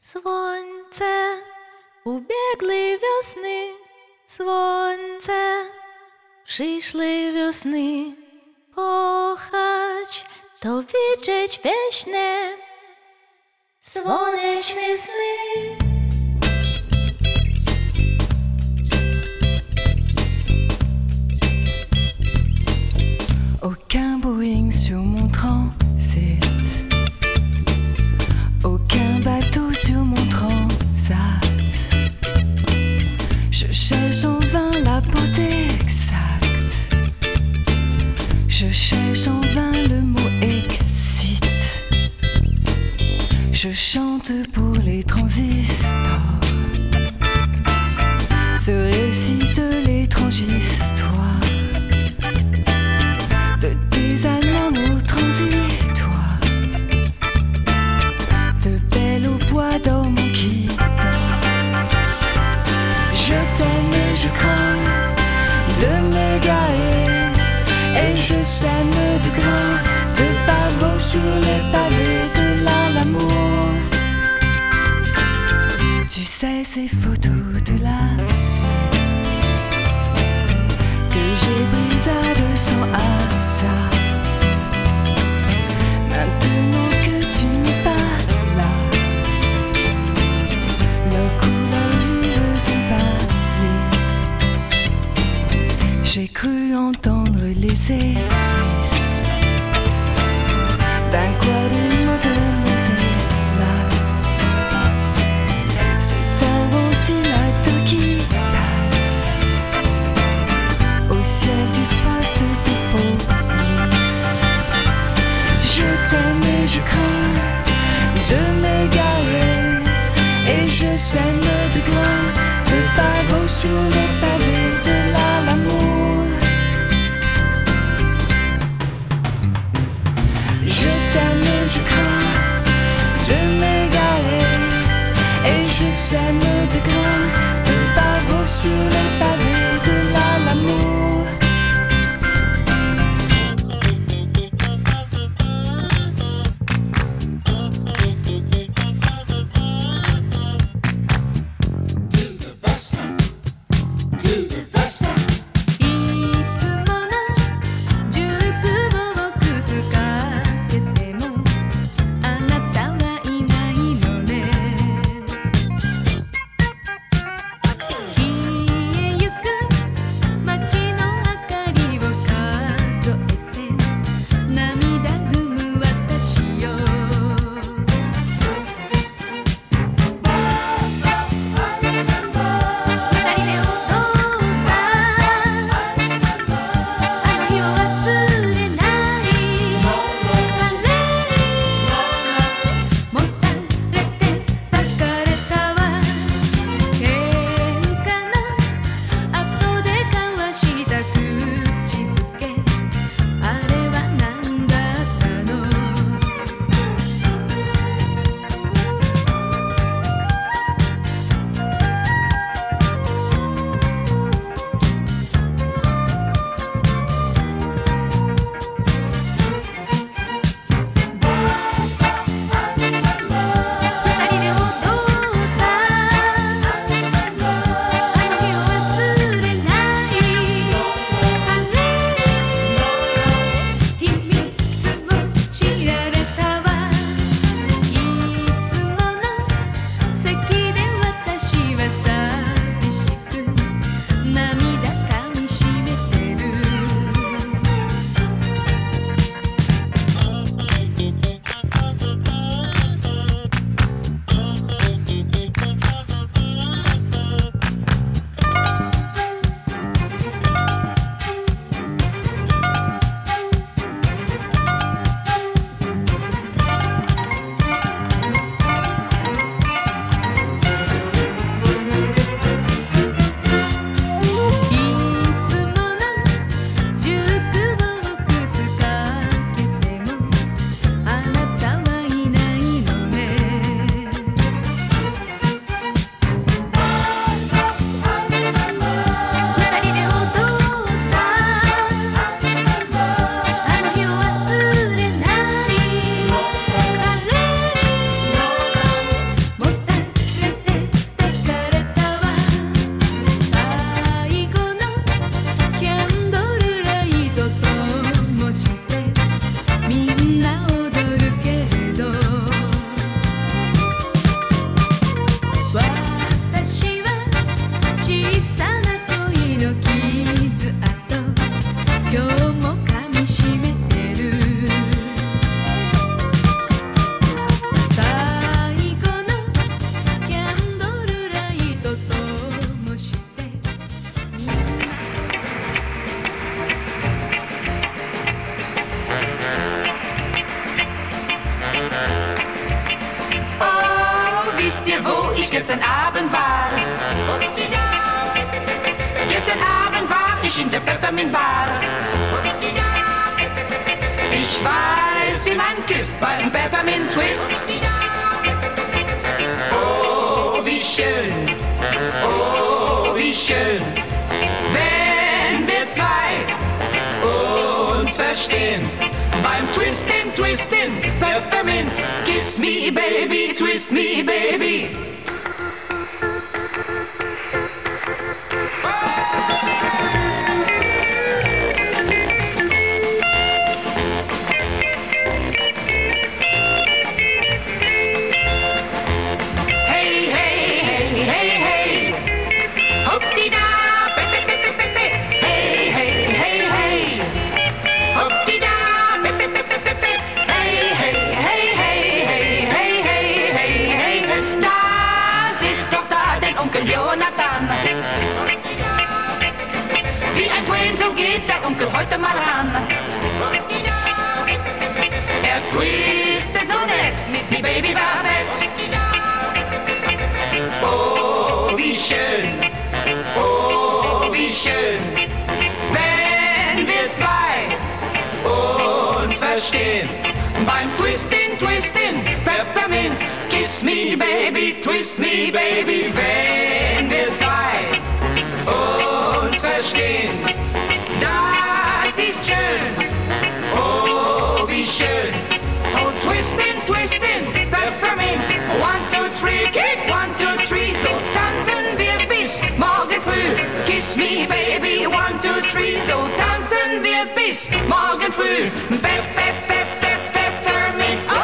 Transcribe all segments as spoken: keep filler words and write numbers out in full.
Słońce, ubiegłej wiosny, słońce, przyszłej wiosny. Kochać to widzieć wieśnie, słoneczne sny. Aucun Boeing sur mon transit, aucun bateau sur mon transat. Je cherche en vain la beauté exacte, je cherche en vain le mot excite. Je chante pour les transistors, se récite l'étrange histoire de tes amours transitoires, de belles au bois dormant qui dort. Je t'aime et je crains de m'égarer, et je sème de grains de pavots sur les pavés de l'amour. Tu sais ces photos de l'Asie que j'ai brisé de son hasard. Maintenant que tu n'es pas là, leurs couleurs vives sont pâlies. J'ai cru entendre les hélices d'un quadrimoto de hélas. C'est un ventilateur qui passe au ciel du poste de peau. wisst ihr, wo ich gestern Abend war? Gestern Abend war ich in der Peppermint Bar. Ich weiß, wie man küsst beim Peppermint Twist. Oh, wie schön, oh, wie schön, wenn wir zwei uns verstehen. Beim Twistin', Twistin', Peppermint, kiss me, baby, twist me, baby. Onkel heute mal ran. Er twistet so nett mit mi Baby Babette. Oh, wie schön, oh, wie schön, wenn wir zwei uns verstehen. Beim Twistin', Twistin', Peppermint, kiss me, baby, twist me, baby, wenn wir zwei uns verstehen. Das ist schön, oh wie schön. Oh twistin', twistin', Peppermint. One, two, three, kick, one, two, three. So tanzen wir bis morgen früh. Kiss me, baby, one, two, three. So tanzen wir bis morgen früh. Pep, pep, pep, pep, Peppermint. Oh!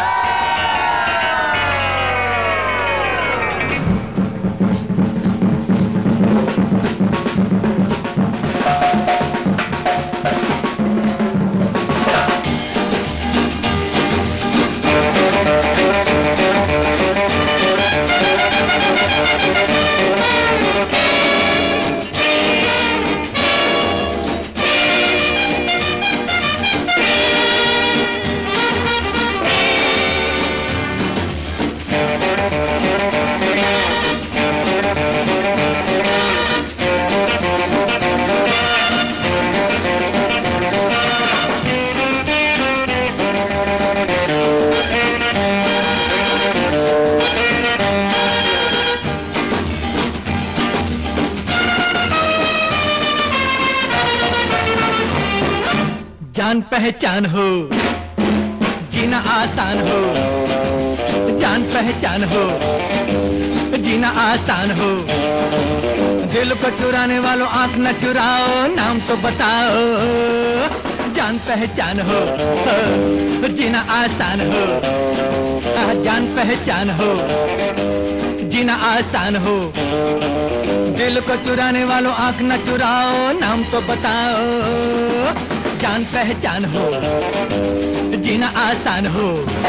जान पहचान हो जीना आसान हो, जान पहचान हो जीना आसान हो। दिल को चुराने वालों आंख न चुराओ, नाम तो बताओ। जान पहचान हो जीना आसान हो, जान पहचान हो जीना आसान हो। दिल को चुराने वालों आंख न चुराओ, नाम तो बताओ। जान पहचान हो जीना आसान हो।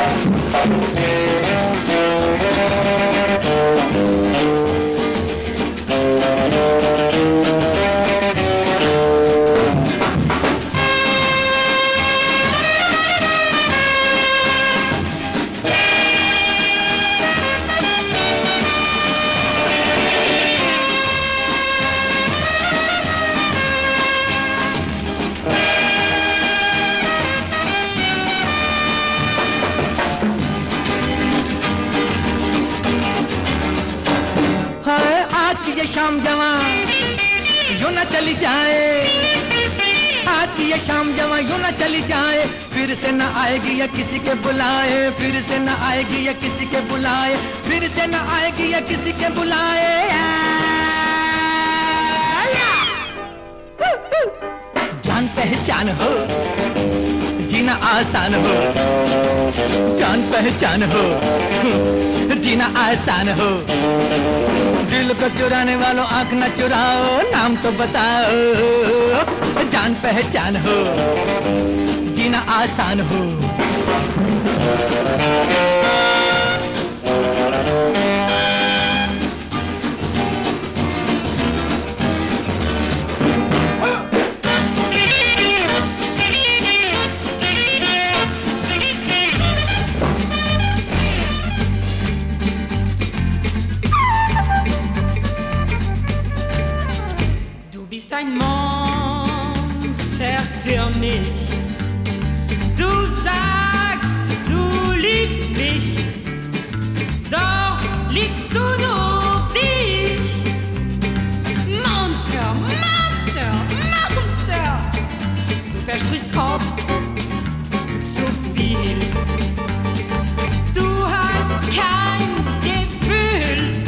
ये शाम जवां यूं न चली जाए, आज ये शाम जवां यूं न चली जाए। फिर से न आएगी या किसी के बुलाए, फिर से न आएगी या किसी के बुलाए, फिर से न आएगी या किसी के बुलाए। जान पहचान हो जीना आसान हो, जान पहचान हो जीना आसान हो। दिल को चुराने वालों आंख न चुराओ, नाम तो बताओ। जान पहचान हो जीना आसान हो। ein Monster für mich. Du sagst, du liebst mich, doch liebst du nur dich. Monster, Monster, Monster. Du versprichst oft zu viel. Du hast kein Gefühl.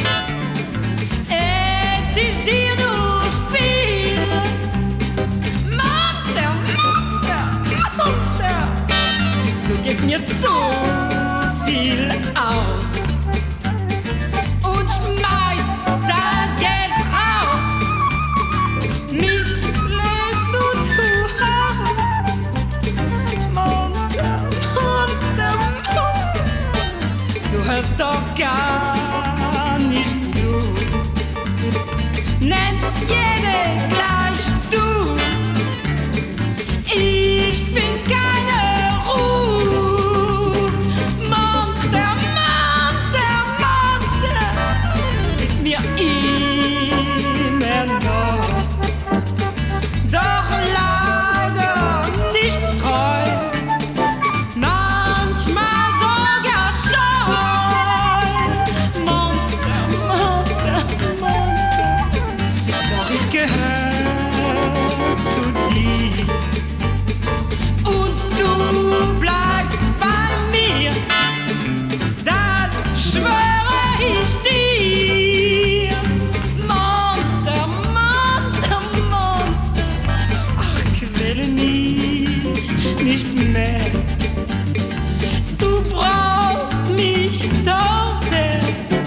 Es ist dir nur Spiel. Monster, Monster, Monster. Du gibst mir zu viel aus und schmeißt das Geld raus. Mich lässt du zu Haus. Monster, Monster, Monster. Du hörst doch gar nicht zu. Nennst jede gleich du. Ich find keine Ruhe. Monster, Monster, Monster. Ist mir immer noch. Doch leider nicht treu. Manchmal sogar scheu. Monster, Monster, Monster. Doch ich gehöre zu dir. Und du bleibst bei mir. Das schwöre ich dir. Monster, Monster, Monster. Ach, quäle mich nicht mehr. Du brauchst mich doch sehr.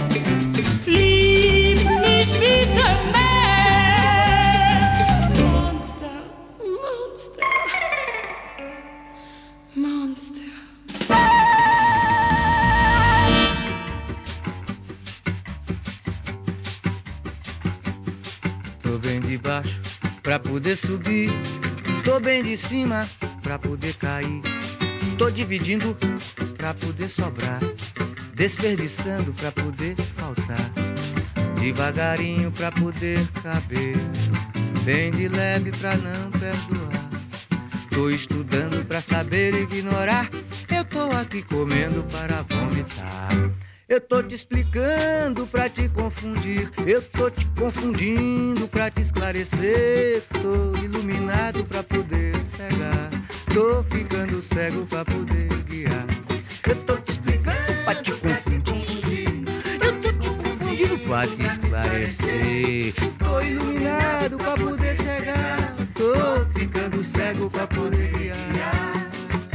Lieb mich bitte mehr. Monster, Monster, Monster. Tô bem de baixo pra poder subir, tô bem de cima pra poder cair, tô dividindo pra poder sobrar, desperdiçando pra poder faltar, devagarinho pra poder caber, bem de leve pra não perdoar. Tô estudando pra saber ignorar, eu tô aqui comendo para vomitar. Eu tô te explicando pra te confundir, eu tô te confundindo pra te esclarecer. Tô iluminado pra poder cegar, tô ficando cego pra poder guiar. Eu tô te explicando pra te confundir, eu tô te confundindo pra te esclarecer. Tô iluminado pra poder cegar, tô ficando cego pra poder guiar.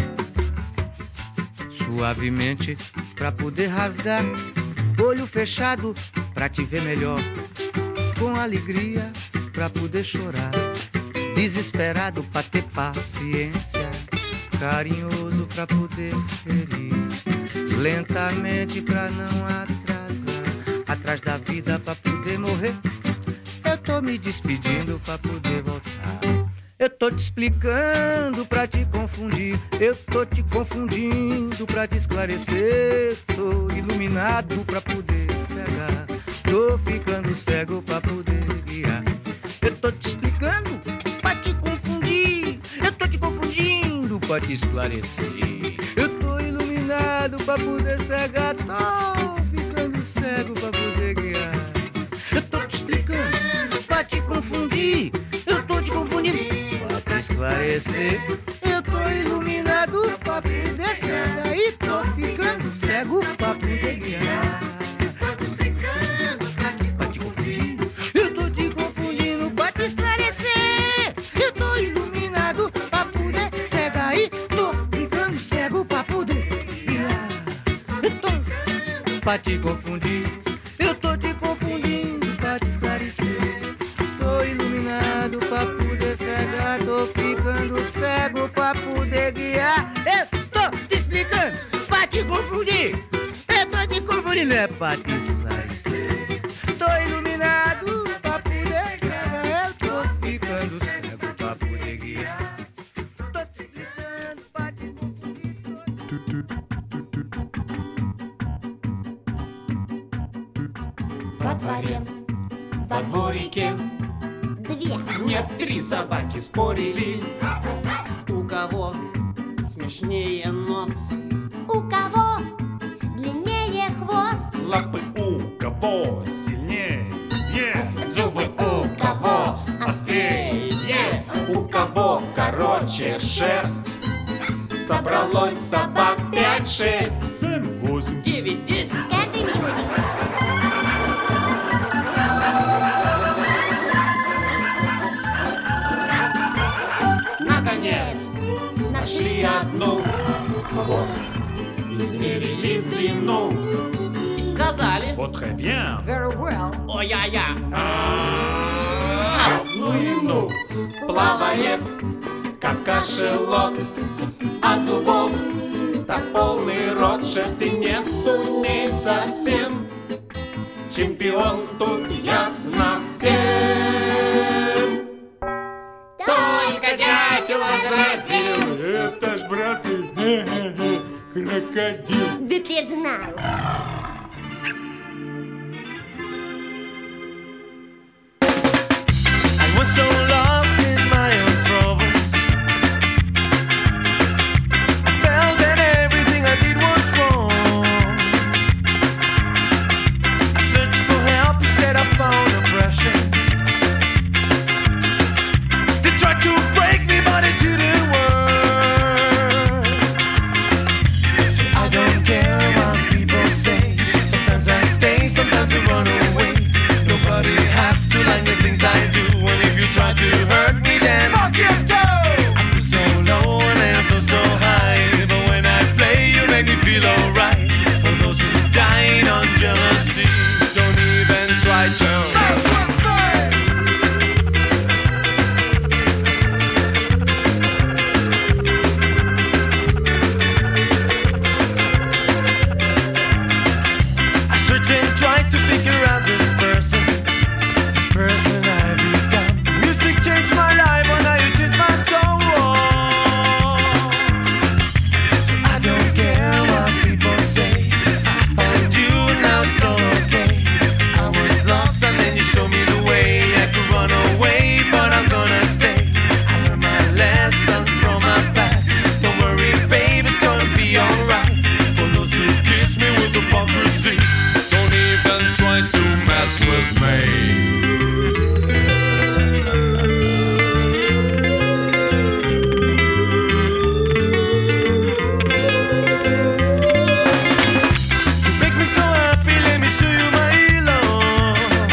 Suavemente pra poder rasgar, olho fechado pra te ver melhor, com alegria pra poder chorar, desesperado pra ter paciência, carinhoso pra poder ferir, lentamente pra não atrasar, atrás da vida pra poder morrer. Eu tô me despedindo pra poder voltar. Eu tô te explicando pra te confundir, eu tô te confundindo pra te esclarecer. Tô iluminado pra poder cegar, tô ficando cego pra poder guiar. Eu tô te explicando pra te confundir, eu tô te confundindo pra te esclarecer. Eu tô iluminado pra poder cegar, tô ficando cego pra poder guiar. Eu tô te explicando pra te confundir, eu tô te confundindo esclarecer. Eu tô iluminado pra poder cegar e tô ficando cego pra poder guiar. Tô te explicando pra te, pra te confundir, eu tô te confundindo pra te esclarecer. Eu tô iluminado pra poder cegar e tô ficando cego pra poder guiar. Eu tô pra te confundir, eu tô te confundindo pra te esclarecer. Tô iluminado pra poder cegar, tô ficando cego pra poder guiar. Eu tô te explicando pra te confundir, é pra te confundir, não é pra te esclarecer. Tô iluminado pra poder cegar, eu tô ficando cego pra poder guiar. Tô te explicando pra te confundir. Во дворе, во дворике две. Нет, три собаки спорили. У кого Смешнее нос, У кого длиннее хвост? Лапы у кого сильнее, зубы у кого острее, у кого короче шерсть. Собралось собак пять-шесть, семь, восемь, девять, десять. Country music. Наконец нашли одну, хвост измерили в длину и сказали: oh, très bien. Very well. о-я-я. Ну и ну, плавает, как кашелот, а зубов так полный рот, шерсти нету не совсем. Чемпион тут ясно всем. Только дятел возразил: Это ж, братцы, крокодил. Да ты знал. I was so lost in my own troubles. I felt that everything I did was wrong. I searched for help, instead I found oppression. They tried to break me, but it didn't work. So I don't care what people say. Sometimes I stay, sometimes I run away. Nobody has to like the things I do. And if you try to hurt me, then fuck you too. I feel so low and then I feel so high. But when I play, you make me feel alright. For those who died on jealousy, don't even try to. I search and try to figure out this person, this person I become. Music changed my life, but now you changed my soul. So I don't care what people say. I found you, now it's all okay. I was lost and then you showed me the way. I could run away, but I'm gonna stay. I learned my lessons from my past. Don't worry, babe, it's gonna be alright. For those who kiss me with hypocrisy, don't even try to mess with me. To make me so happy, let me show you my love.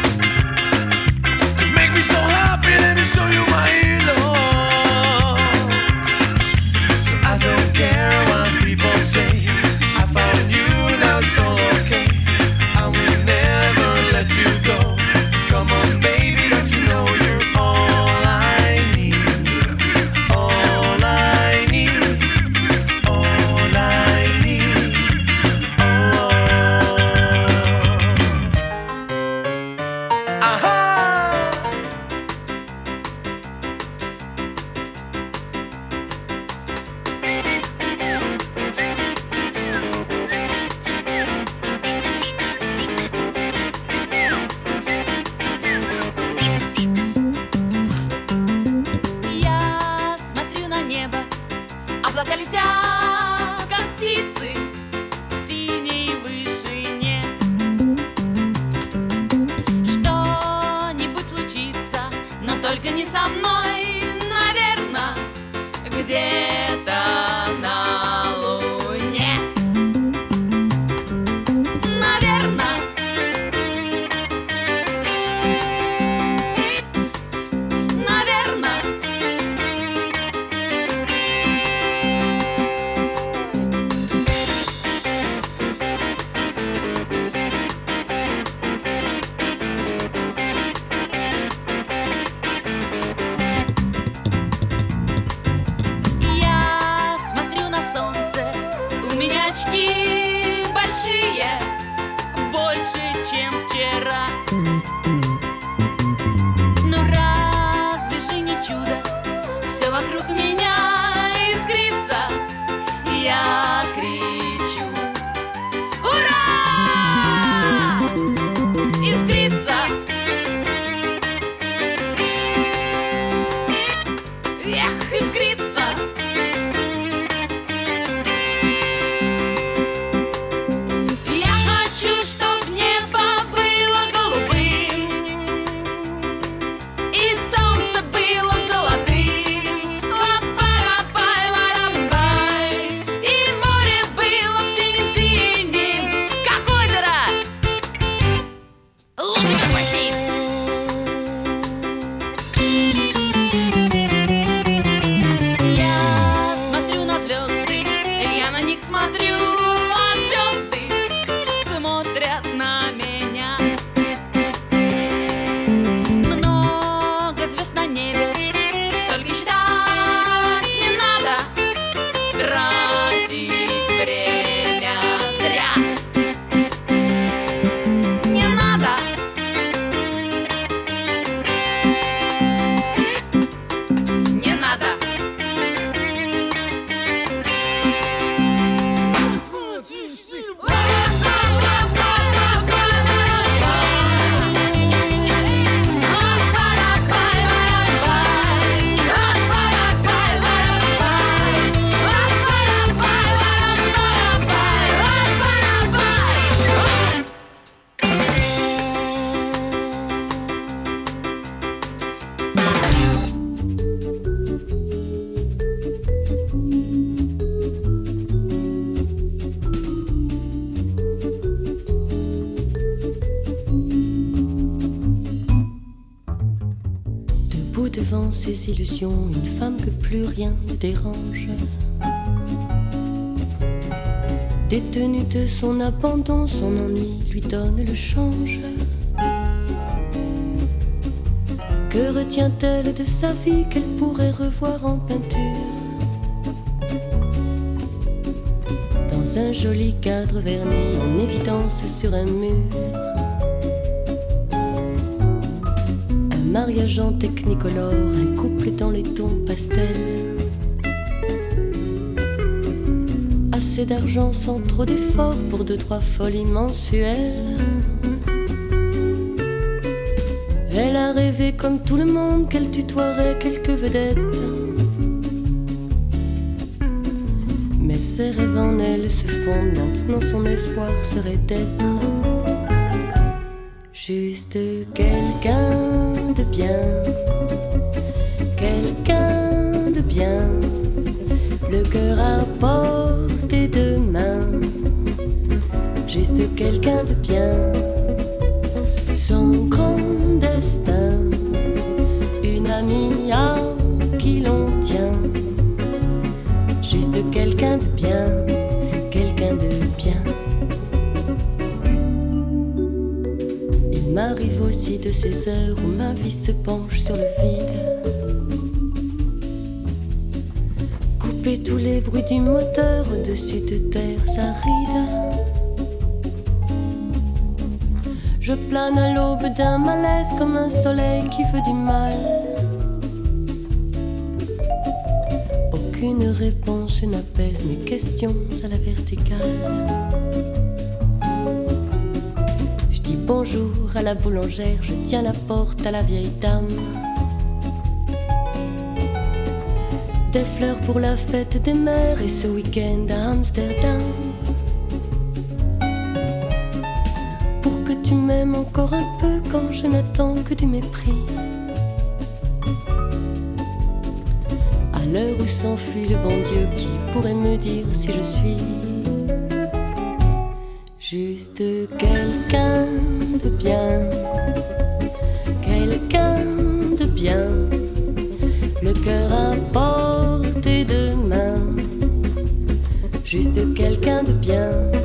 To make me so happy, let me show you my love. So I don't care what people say. I found you, now it's all okay. I will never let you go. Come on, baby, don't you know you're all I need? All I need. All I need. Oh. Aha! Я смотрю на небо, облака летят, как птицы в синей вышине. Что-нибудь случится, но только не со мной, наверно, где-то на луне. Наверно. Наверно. Я смотрю на солнце, у меня очки большие, больше, чем вчера. Ну разве же не чудо, все вокруг меня искрится. Я кричу: ура! Искрится. devant ses illusions, une femme que plus rien ne dérange. Détenue de son abandon, son ennui lui donne le change. Que retient-elle de sa vie qu'elle pourrait revoir en peinture? Dans un joli cadre verni en évidence sur un mur. Un mariage en technicolore, un couple dans les tons pastels. Assez d'argent sans trop d'efforts pour deux, trois folies mensuelles. Elle a rêvé comme tout le monde qu'elle tutoierait quelques vedettes. Mais ses rêves en elle se fondent, maintenant son espoir serait d'être juste quelqu'un de bien, quelqu'un de bien, le cœur à portée de main, juste quelqu'un de bien, son grand destin, une amie à qui l'on tient, juste quelqu'un de bien, quelqu'un de bien. Il m'arrive aussi de ces heures où ma vie se penche sur le vide. Couper tous les bruits du moteur au-dessus de terres arides. Je plane à l'aube d'un malaise comme un soleil qui veut du mal. Aucune réponse n'apaise mes questions à la verticale. Je dis bonjour à la boulangère, je tiens la porte à la vieille dame. Des fleurs pour la fête des mères et ce week-end à Amsterdam. Pour que tu m'aimes encore un peu quand je n'attends que du mépris. À l'heure où s'enfuit le bon Dieu, qui pourrait me dire si je suis juste quelqu'un de bien, quelqu'un de bien, le cœur à portée de main, juste quelqu'un de bien,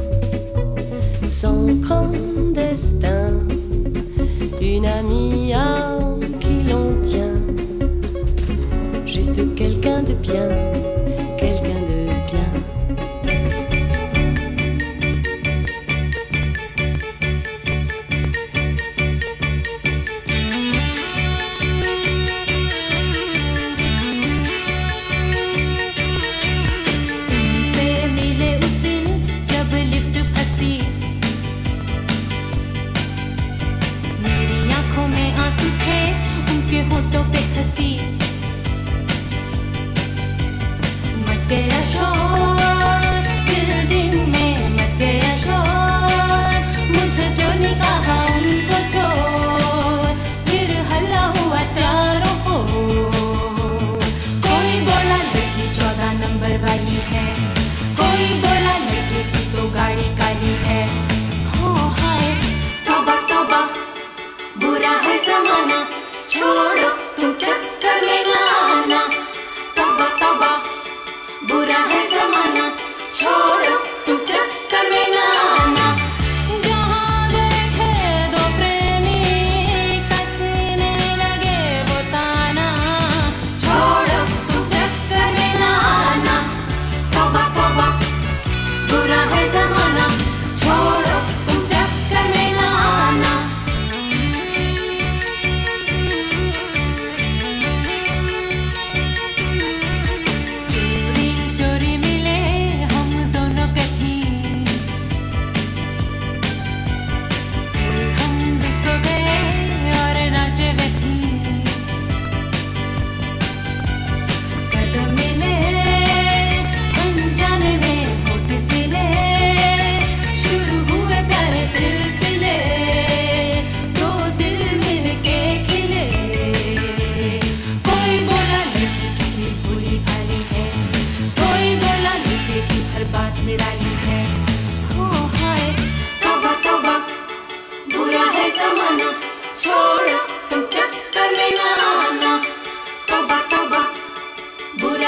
son grand destin, une amie à qui l'on tient, juste quelqu'un de bien, quelqu'un de bien.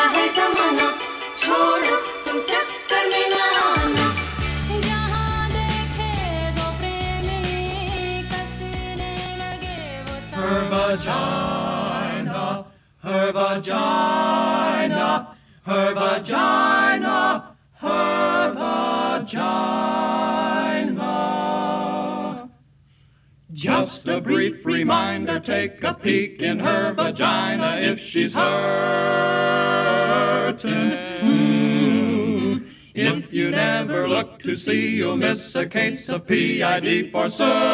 है जमाना, छोड़ो तुम चक्कर में ना आना। जहाँ देखे दो प्रेमी कसने लगे वो Her vagina, her vagina, her vagina, her vagina. Just a brief reminder, take a peek in her vagina if she's hurting. Mm. If you never look to see, you'll miss a case of P I D for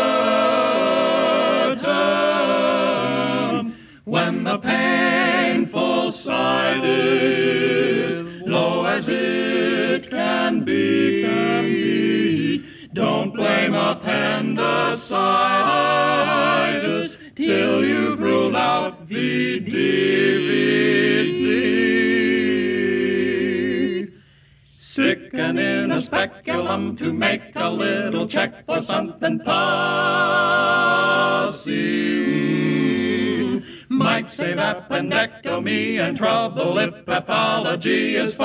certain. When the painful side is low as it can be, can be. Don't blame appendicitis till you've ruled out V D V D. Sicken in a speculum to make a little check for something pussy. Might save appendectomy and trouble if pathology is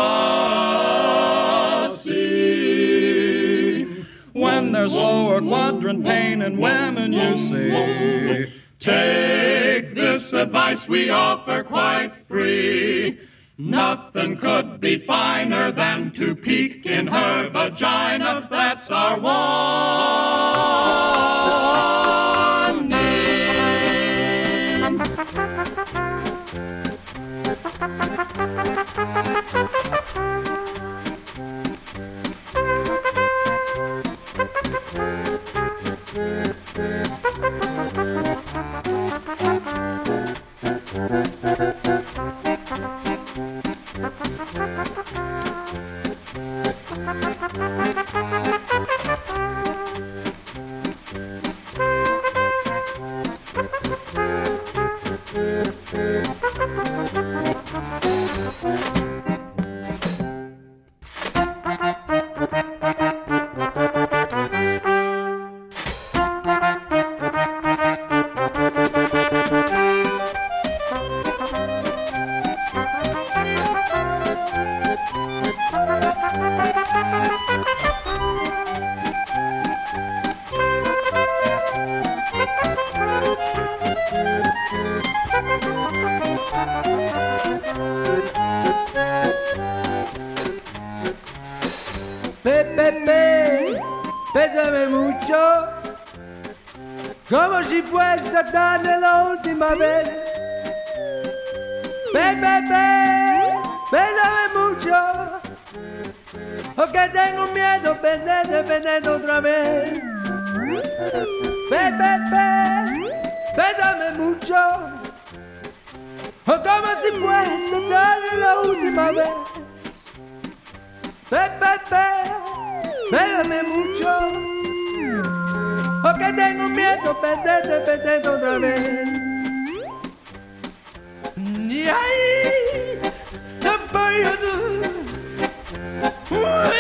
fussy. When there's lower quadrant pain in women, you see, take this advice we offer quite free. Nothing could be finer than to peek in her vagina. That's our warning. Pepe, pésame mucho, como si fuese esta tarde la última vez. Pepe, pésame mucho, porque tengo miedo de perderte, perderte otra vez. Pepe, pésame mucho, como si fuese esta tarde la última vez. Pepe, pégame mucho, porque tengo miedo de perderte, perderte otra vez. Y ahí, no voy a